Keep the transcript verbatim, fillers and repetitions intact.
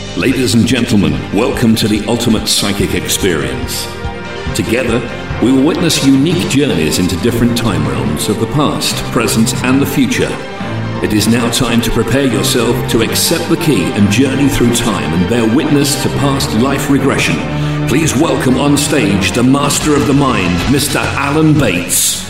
Ladies and gentlemen, welcome to the ultimate psychic experience. Together, we will witness unique journeys into different time realms of the past, present, and the future. It is now time to prepare yourself to accept the key and journey through time and bear witness to past life regression. Please welcome on stage the master of the mind, Mister Alan Bates.